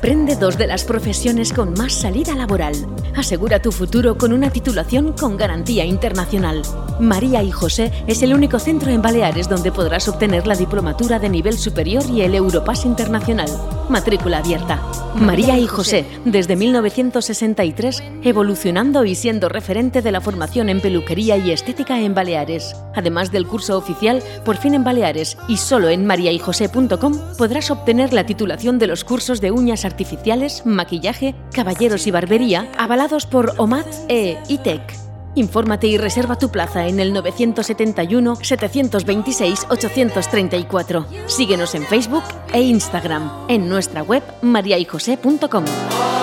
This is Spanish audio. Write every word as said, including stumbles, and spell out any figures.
Aprende dos de las profesiones con más salida laboral. Asegura tu futuro con una titulación con garantía internacional. María y José es el único centro en Baleares donde podrás obtener la diplomatura de nivel superior y el Europass Internacional. Matrícula abierta. María y José, desde mil novecientos sesenta y tres, evolucionando y siendo referente de la formación en peluquería y estética en Baleares. Además del curso oficial Por fin en Baleares y solo en maria y josé punto com podrás obtener la titulación de los cursos de uñas artificiales, maquillaje, caballeros y barbería, avalados por O M A T e I T E C. Infórmate y reserva tu plaza en el nueve siete uno, siete dos seis, ocho tres cuatro. Síguenos en Facebook e Instagram, en nuestra web maria y josé punto com.